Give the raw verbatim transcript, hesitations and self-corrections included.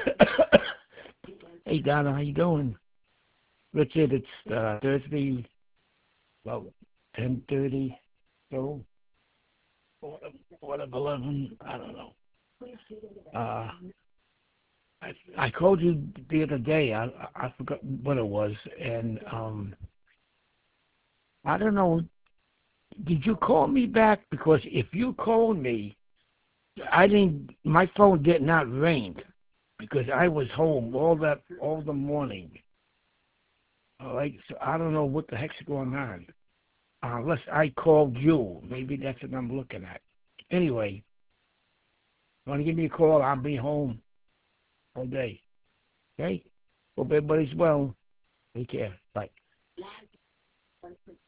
Hey Donna, how you doing? Richard, it's uh, Thursday, about ten thirty, so what of, what of eleven? I don't know. Uh, I I called you the other day. I I forgot what it was, and um, I don't know. Did you call me back? Because if you called me, I didn't. My phone did not ring because I was home all that all the morning. All right, so I don't know what the heck's going on. Uh, unless I called you. Maybe that's what I'm looking at. Anyway, you want to give me a call? I'll be home all day. Okay? Hope everybody's well. Take care. Bye.